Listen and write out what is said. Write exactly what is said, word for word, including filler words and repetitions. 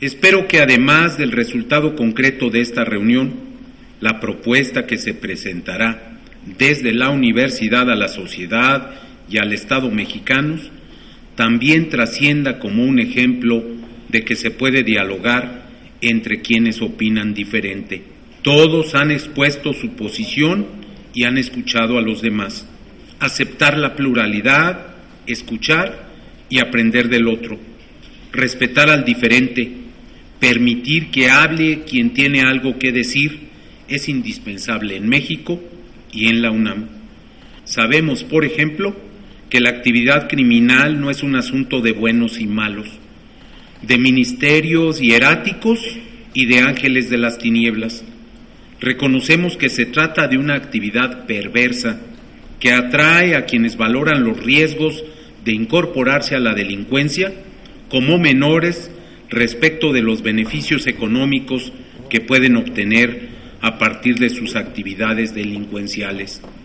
Espero que además del resultado concreto de esta reunión, la propuesta que se presentará desde la universidad a la sociedad y al Estado mexicanos también trascienda como un ejemplo de que se puede dialogar entre quienes opinan diferente. Todos han expuesto su posición y han escuchado a los demás. Aceptar la pluralidad, escuchar y aprender del otro. Respetar al diferente, permitir que hable quien tiene algo que decir, es indispensable en México y en la UNAM. Sabemos, por ejemplo, que la actividad criminal no es un asunto de buenos y malos, de ministerios hieráticos y de ángeles de las tinieblas. Reconocemos que se trata de una actividad perversa que atrae a quienes valoran los riesgos de incorporarse a la delincuencia como menores respecto de los beneficios económicos que pueden obtener a partir de sus actividades delincuenciales.